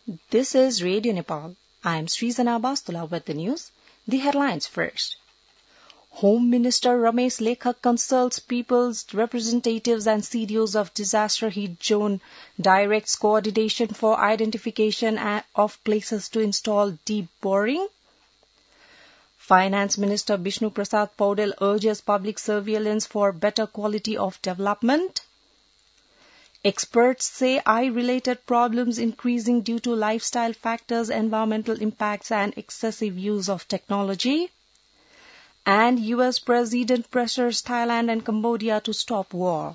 This is Radio Nepal. I am Srizana Bastula with the news. The headlines first. Home Minister Ramesh Lekhak consults people's representatives and CDOs of disaster-hit zone, directs coordination for identification of places to install deep boring. Finance Minister Bishnu Prasad Paudel urges public surveillance for better quality of development. Experts say eye-related problems increasing due to lifestyle factors, environmental impacts and excessive use of technology. And U.S. President pressures Thailand and Cambodia to stop war.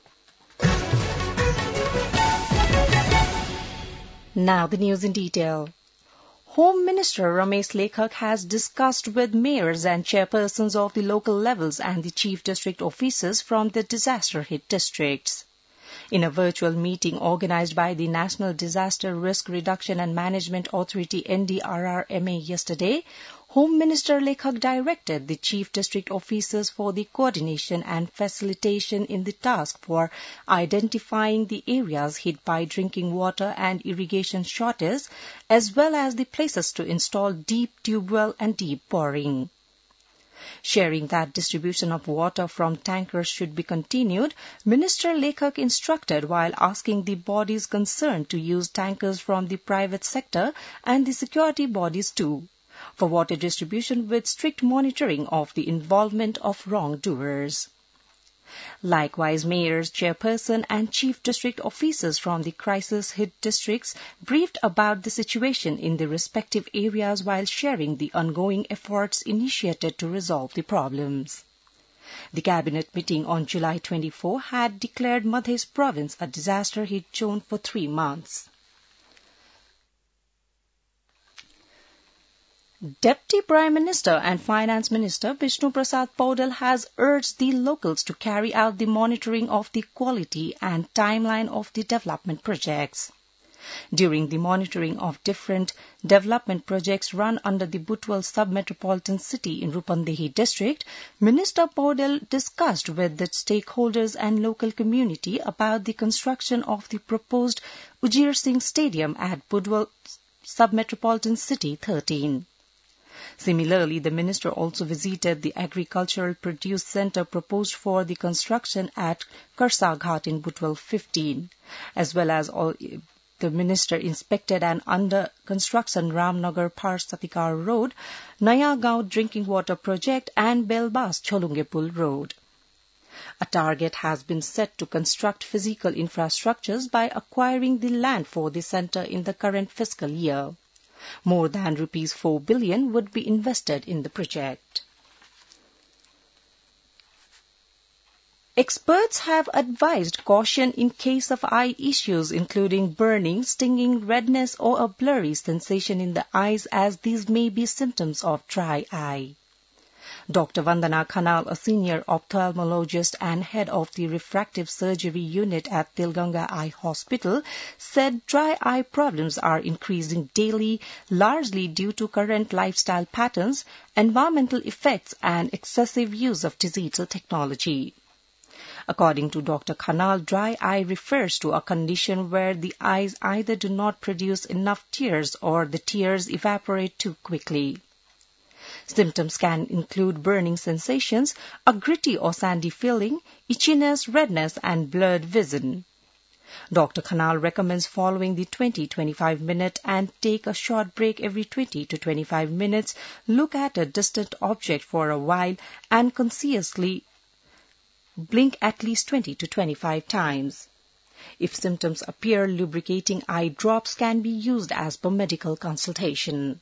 Now the news in detail. Home Minister Ramesh Lekhak has discussed with mayors and chairpersons of the local levels and the chief district officers from the disaster-hit districts. In a virtual meeting organized by the National Disaster Risk Reduction and Management Authority NDRRMA yesterday, Home Minister Lekhak directed the chief district officers for the coordination and facilitation in the task for identifying the areas hit by drinking water and irrigation shortage, as well as the places to install deep tube well and deep boring. Sharing that distribution of water from tankers should be continued, Minister Lekhak instructed while asking the bodies concerned to use tankers from the private sector and the security bodies too, for water distribution with strict monitoring of the involvement of wrongdoers. Likewise, mayors, chairperson and chief district officers from the crisis-hit districts briefed about the situation in the respective areas while sharing the ongoing efforts initiated to resolve the problems. The cabinet meeting on July 24 had declared Madhya province a disaster-hit zone for 3 months. Deputy Prime Minister and Finance Minister Bishnu Prasad Paudel has urged the locals to carry out the monitoring of the quality and timeline of the development projects. During the monitoring of different development projects run under the Butwal sub-metropolitan city in Rupandehi district, Minister Paudel discussed with the stakeholders and local community about the construction of the proposed Ujir Singh Stadium at Butwal sub-metropolitan city 13. Similarly, the minister also visited the agricultural produce centre proposed for the construction at Karsa Ghat in Butwal 15, as well as the minister inspected an under construction Ramnagar Par Satikar Road, Naya Gaon drinking water project and Belbas Cholungepul Road. A target has been set to construct physical infrastructures by acquiring the land for the centre in the current fiscal year. More than ₹4 billion would be invested in the project. Experts have advised caution in case of eye issues including burning, stinging, redness or a blurry sensation in the eyes, as these may be symptoms of dry eye. Dr. Vandana Khanal, a senior ophthalmologist and head of the refractive surgery unit at Tilganga Eye Hospital, said dry eye problems are increasing daily, largely due to current lifestyle patterns, environmental effects and excessive use of digital technology. According to Dr. Khanal, dry eye refers to a condition where the eyes either do not produce enough tears or the tears evaporate too quickly. Symptoms can include burning sensations, a gritty or sandy feeling, itchiness, redness, and blurred vision. Dr. Khanal recommends following the 20-25 minute and take a short break every 20 to 25 minutes, look at a distant object for a while, and consciously blink at least 20 to 25 times. If symptoms appear, lubricating eye drops can be used as per medical consultation.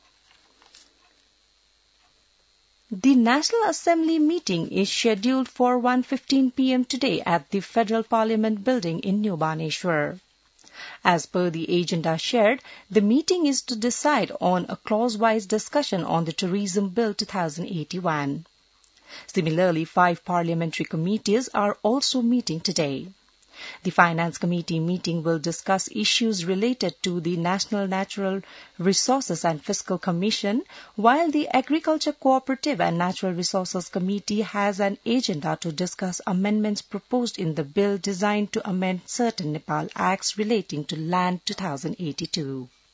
The National Assembly meeting is scheduled for 1:15 p.m. today at the Federal Parliament building in New Baneshwar. As per the agenda shared, the meeting is to decide on a clause-wise discussion on the Tourism Bill 2081. Similarly, 5 parliamentary committees are also meeting today. The Finance Committee meeting will discuss issues related to the National Natural Resources and Fiscal Commission, while the Agriculture Cooperative and Natural Resources Committee has an agenda to discuss amendments proposed in the bill designed to amend certain Nepal Acts relating to land 2082.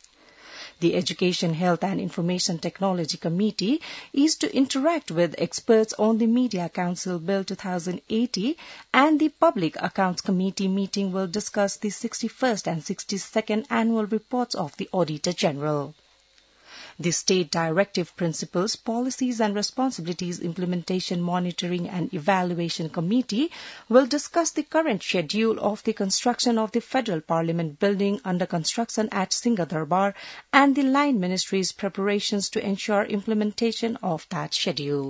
The Education, Health and Information Technology Committee is to interact with experts on the Media Council Bill 2080, and the Public Accounts Committee meeting will discuss the 61st and 62nd annual reports of the Auditor General. The State Directive Principles, Policies and Responsibilities Implementation Monitoring and Evaluation Committee will discuss the current schedule of the construction of the Federal Parliament building under construction at Singadarbar and the Line Ministry's preparations to ensure implementation of that schedule.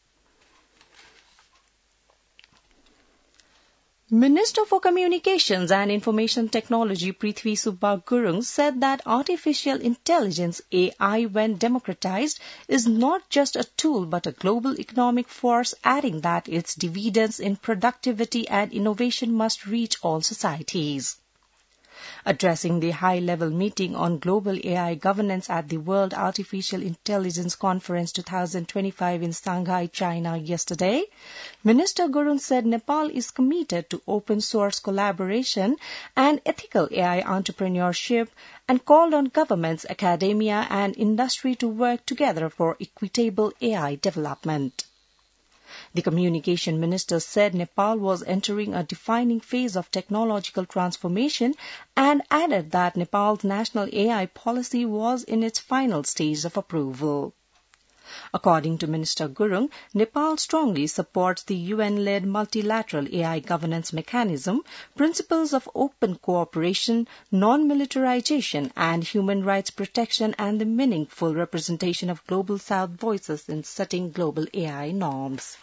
Minister for Communications and Information Technology Prithvi Subba Gurung said that artificial intelligence AI, when democratized, is not just a tool but a global economic force, adding that its dividends in productivity and innovation must reach all societies. Addressing the high-level meeting on global AI governance at the World Artificial Intelligence Conference 2025 in Shanghai, China yesterday, Minister Gurung said Nepal is committed to open-source collaboration and ethical AI entrepreneurship and called on governments, academia and industry to work together for equitable AI development. The Communication Minister said Nepal was entering a defining phase of technological transformation and added that Nepal's national AI policy was in its final stage of approval. According to Minister Gurung, Nepal strongly supports the UN-led multilateral AI governance mechanism, principles of open cooperation, non-militarization and human rights protection, and the meaningful representation of Global South voices in setting global AI norms.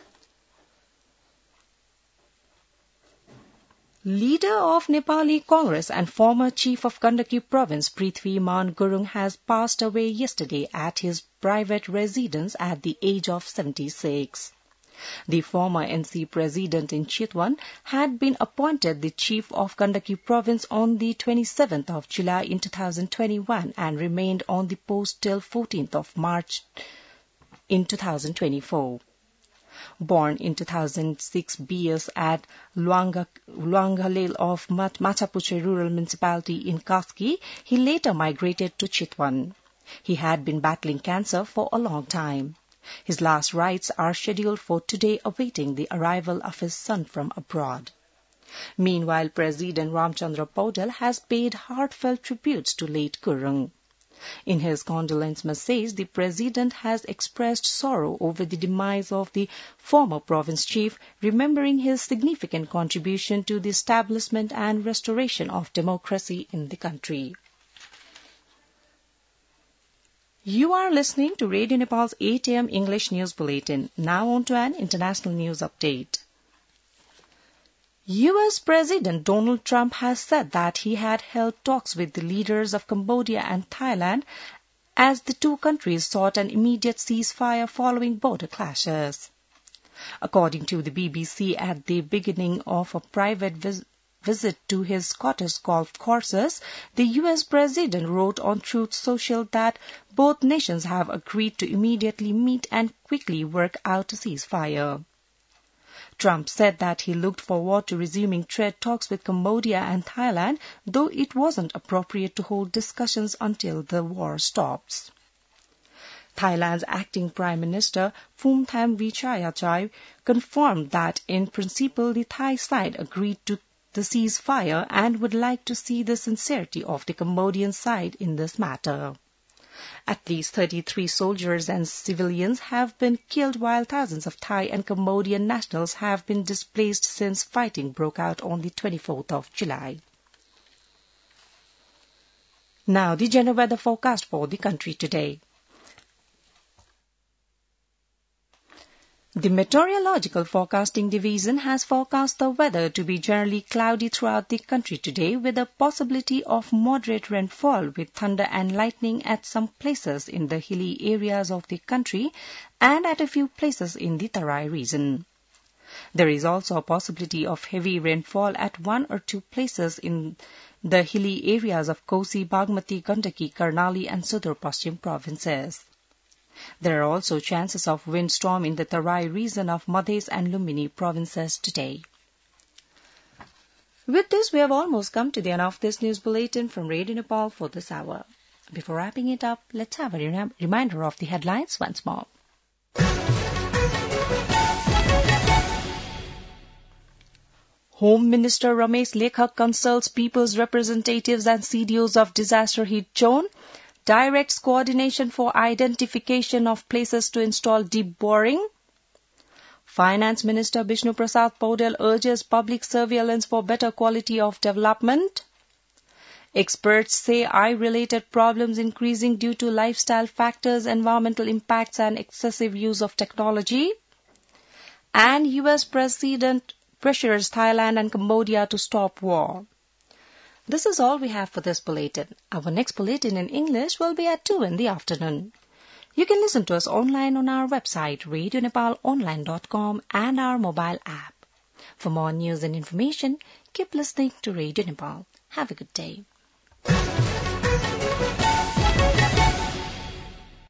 Leader of Nepali Congress and former Chief of Gandaki Province Prithvi Man Gurung has passed away yesterday at his private residence at the age of 76. The former NC President in Chitwan had been appointed the Chief of Gandaki Province on the 27th of July in 2021 and remained on the post till 14th of March in 2024. Born in 2006 BS at Luanghalel of Machapuche Rural Municipality in Kaski, he later migrated to Chitwan. He had been battling cancer for a long time. His last rites are scheduled for today, awaiting the arrival of his son from abroad. Meanwhile, President Ramchandra Paudel has paid heartfelt tributes to late Gurung. In his condolence message, the President has expressed sorrow over the demise of the former province chief, remembering his significant contribution to the establishment and restoration of democracy in the country. You are listening to Radio Nepal's 8 a.m. English News Bulletin. Now on to an international news update. U.S. President Donald Trump has said that he had held talks with the leaders of Cambodia and Thailand as the two countries sought an immediate ceasefire following border clashes. According to the BBC, at the beginning of a private visit to his Scottish golf courses, the U.S. President wrote on Truth Social that both nations have agreed to immediately meet and quickly work out a ceasefire. Trump said that he looked forward to resuming trade talks with Cambodia and Thailand, though it wasn't appropriate to hold discussions until the war stops. Thailand's acting Prime Minister Phumtham Vichayachai confirmed that in principle the Thai side agreed to the ceasefire and would like to see the sincerity of the Cambodian side in this matter. At least 33 soldiers and civilians have been killed, while thousands of Thai and Cambodian nationals have been displaced since fighting broke out on the 24th of July. Now, the general weather forecast for the country today. The Meteorological Forecasting Division has forecast the weather to be generally cloudy throughout the country today, with a possibility of moderate rainfall with thunder and lightning at some places in the hilly areas of the country and at a few places in the Tarai region. There is also a possibility of heavy rainfall at one or two places in the hilly areas of Kosi, Bagmati, Gandaki, Karnali and Sudur Paschim provinces. There are also chances of windstorm in the Tarai region of Madhes and Lumbini provinces today. With this, we have almost come to the end of this news bulletin from Radio Nepal for this hour. Before wrapping it up, let's have a reminder of the headlines once more. Home Minister Ramesh Lekhak consults people's representatives and CDOs of disaster-hit zone, directs coordination for identification of places to install deep boring. Finance Minister Bishnu Prasad Paudel urges public surveillance for better quality of development. Experts say eye-related problems increasing due to lifestyle factors, environmental impacts and excessive use of technology. And US President pressures Thailand and Cambodia to stop war. This is all we have for this bulletin. Our next bulletin in English will be at 2 in the afternoon. You can listen to us online on our website, radionepalonline.com, and our mobile app. For more news and information, keep listening to Radio Nepal. Have a good day.